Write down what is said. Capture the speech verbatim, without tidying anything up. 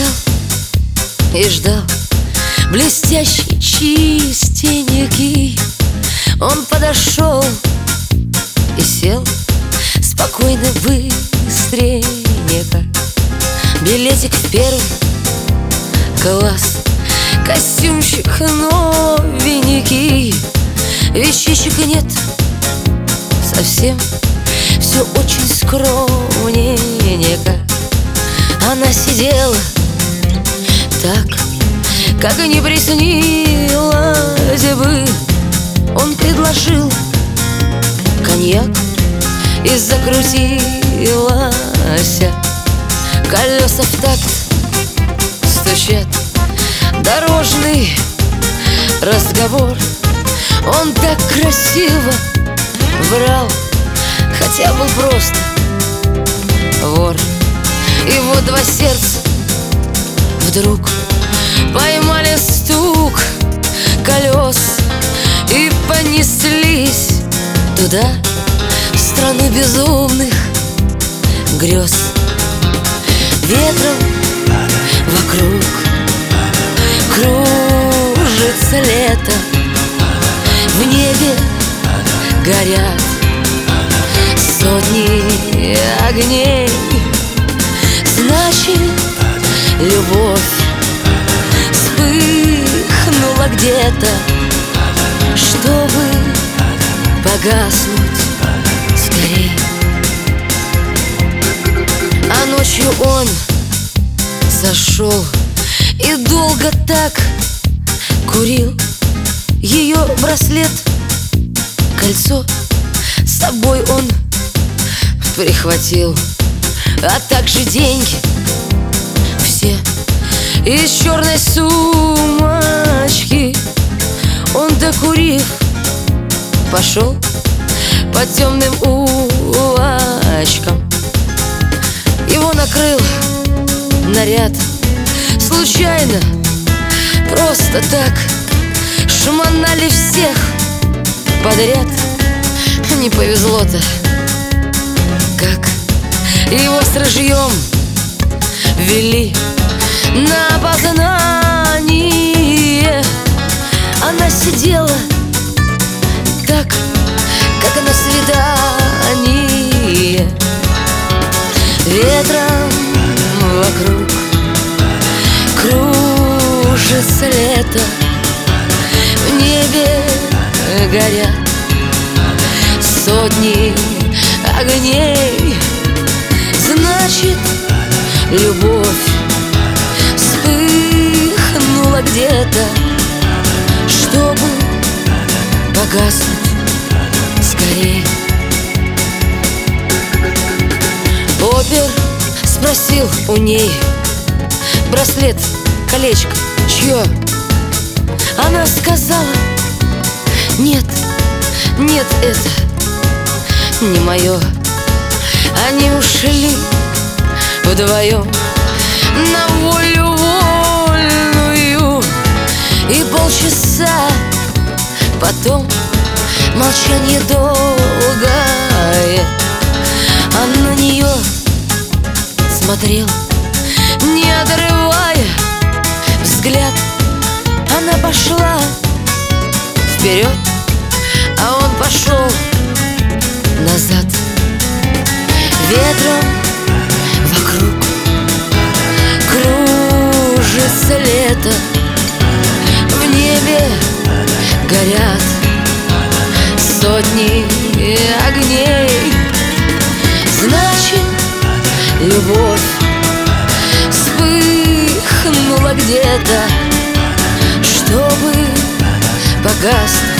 стоял и ждал блестящий, чистенький. Он подошел и сел спокойно, быстренько. Билетик в первый класс, костюмчик новенький. Вещичек нет совсем, все очень скромненько. Она сидела так, как и не приснилось бы. Он предложил коньяк, и закрутилась. Колеса в такт стучат, дорожный разговор. Он так красиво врал, хотя был просто вор. И вот два сердца вдруг поймали стук колес и понеслись туда, в страну безумных грез. Ветром вокруг кружится лето, в небе горят сотни огней. Значит, любовь вспыхнула где-то, чтобы погаснуть скорей. А ночью он зашел и долго так курил. Ее браслет, кольцо с собой он прихватил, а также деньги все из черной сумочки. Он, докурив, пошел по темным улочкам. Его накрыл наряд случайно, просто так. Шмонали всех подряд. Не повезло-то как. Его с ружьем вели на опознание. Она сидела так, как на свидании. Ветром вокруг кружится лето, в небе горят сотни огней. Значит, любовь вспыхнула где-то, чтобы погаснуть скорей. Опер спросил у ней: браслет, колечко, чье? Она сказала: нет, нет, это не мое. Они ушли вдвоем на волю вольную, и полчаса потом молчание долгое. А на нее смотрел, не отрывая взгляд. Она пошла вперед, а он пошел назад. Ветром вокруг кружится лето, в небе горят сотни огней. Значит, любовь вспыхнула где-то, чтобы погаснуть